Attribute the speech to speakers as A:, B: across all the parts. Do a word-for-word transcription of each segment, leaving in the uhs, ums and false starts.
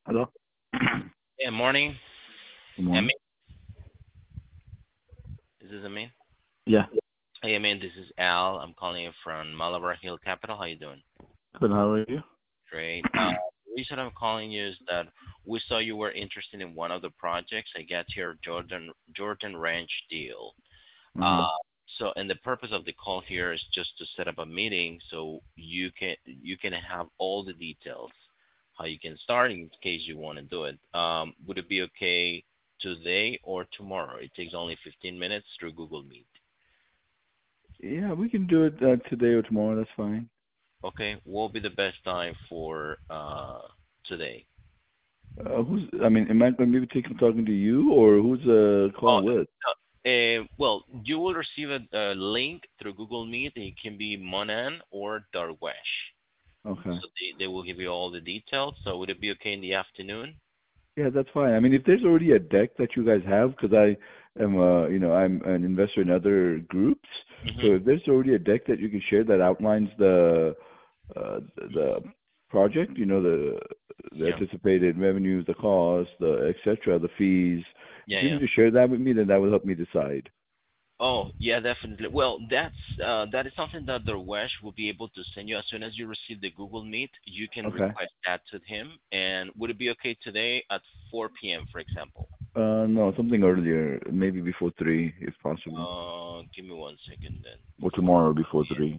A: Hello?
B: Yeah, morning.
A: Good
B: Amin,
A: morning.
B: this is Amin.
A: Yeah.
B: Hey, Amin, this is Al. I'm calling you from Malabar Hill Capital. How you doing?
A: Good. How are you?
B: Great. Uh, the reason I'm calling you is that we saw you were interested in one of the projects. I got your Jordan Jordan Ranch deal.
A: Uh-huh.
B: Uh, so, and the purpose of the call here is just to set up a meeting so you can you can have all the details how you can start in case you want to do it. Um, would it be okay today or tomorrow? It takes only fifteen minutes through Google Meet.
A: Yeah, we can do it uh, today or tomorrow. That's fine.
B: Okay, what will be the best time for uh today?
A: Uh, who's? I mean, am I going to be taking talking to you, or who's uh
B: Oh,
A: calling with?
B: uh, uh, well, you will receive a, a link through Google Meet. It can be Monan or Darwesh.
A: Okay.
B: So they, they will give you all the details. So would it be okay in the afternoon?
A: Yeah, that's fine. I mean, if there's already a deck that you guys have, because I am, uh, you know, I'm an investor in other groups. So
B: Mm-hmm.
A: if there's already a deck that you can share that outlines the uh, the project, you know, the the
B: Yeah.
A: anticipated revenues, the costs, the et cetera, the fees.
B: Yeah,
A: If you
B: yeah.
A: can just share that with me, then that will help me decide.
B: Oh, yeah, definitely. Well, that's uh, that is something that Darwesh will be able to send you as soon as you receive the Google Meet. You can
A: Okay.
B: request that to him. And would it be okay today at four p m, for example?
A: Uh, no, something earlier, maybe before three, if possible,
B: Uh, give me one second then.
A: or
B: four
A: tomorrow before
B: p m.
A: three.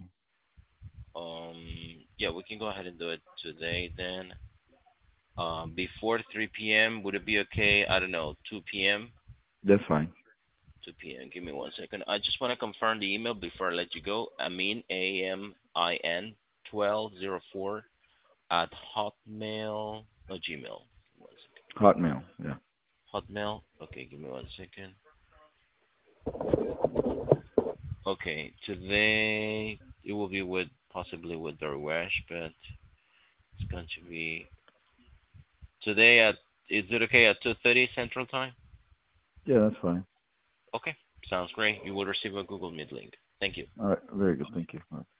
B: Um, yeah, we can go ahead and do it today then. Um, before three p m. Would it be okay? I don't know, two p m
A: That's fine.
B: two p m. Give me one second. I just want to confirm the email before I let you go. Amin, A M I N, twelve oh four at Hotmail, no, Gmail. One second.
A: Hotmail. Yeah.
B: Hotmail. Okay, give me one second. Okay, today it will be with possibly with Darwesh, but it's going to be today at. Is it okay at two thirty Central Time?
A: Yeah, that's fine.
B: Okay, sounds great. You will receive a Google Meet link. Thank you.
A: All right. Very good. Thank you. All right.